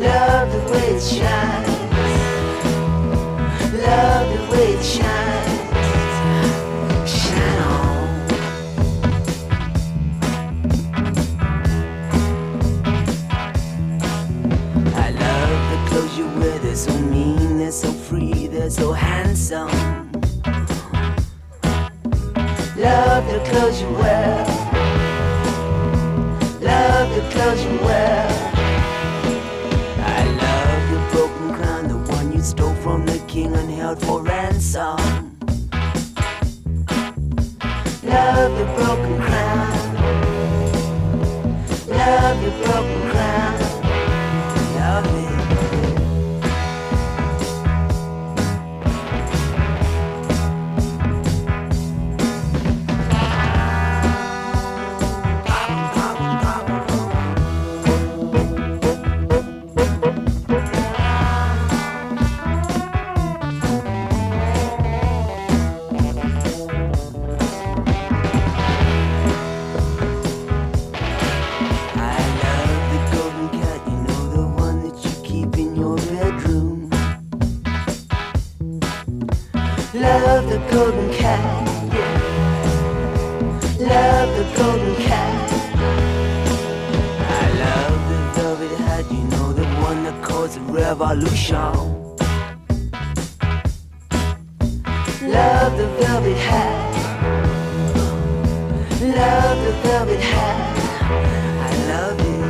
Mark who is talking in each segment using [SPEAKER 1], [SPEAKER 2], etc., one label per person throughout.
[SPEAKER 1] Love the way it shines. Love the way it shines. Shine on. I love the clothes you wear. They're so mean, they're so free, they're so handsome. Love the clothes you wear. Love the clothes you wear. I love the broken crown, the one you stole from the king and held for ransom. Love the broken crown. Love the broken crown. Love it. Love the golden cat, yeah. Love the golden cat. I love the velvet hat, you know, the one that caused a revolution. Love the velvet hat. Love the velvet hat. I love it.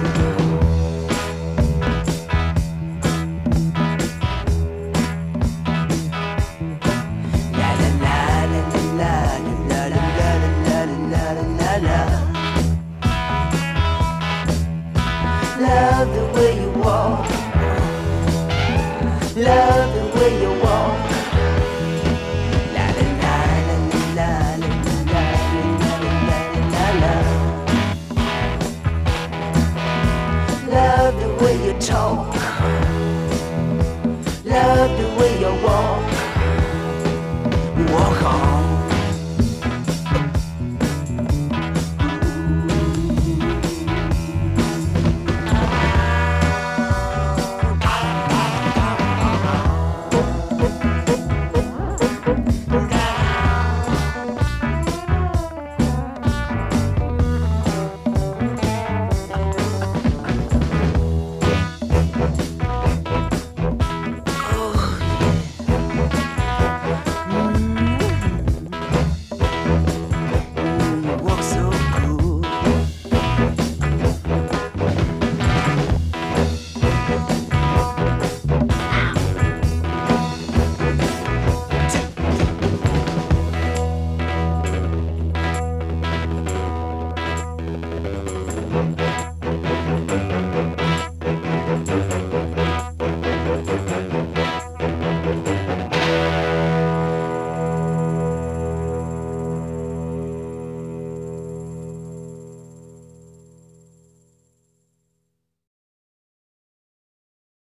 [SPEAKER 1] Love the way you walk. Love the way you walk. La la la la la la la la la. Love the way you talk.